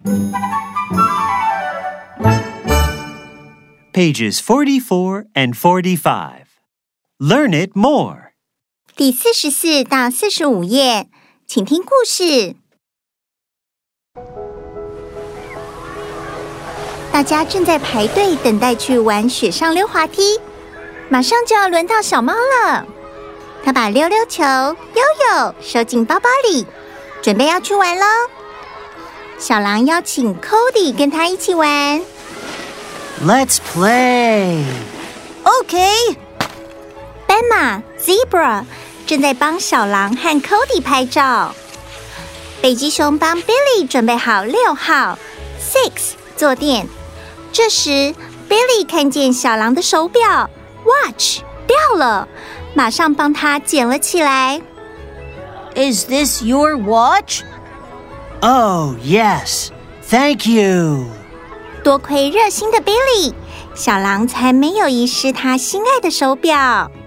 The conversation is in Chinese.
Pages 44 and 45. Learn it more. 第44到45页，请听故事。大家正在排队等待去玩雪上溜滑梯，马上就要轮到小猫了。它把溜溜球、悠悠收进包包里，准备要去玩咯。小狼邀请 Cody 跟他一起玩。 Let's play. OK. 斑马 Zebra 正在帮小狼和 Cody 拍照。北极熊帮 Billy 准备好6号 6坐垫。这时 Billy 看见小狼的手表 Watch 掉了，马上帮他捡了起来。 Is this your watch? Oh, yes. Thank you. 多亏热心的 Billy， 小狼才没有遗失他心爱的手表。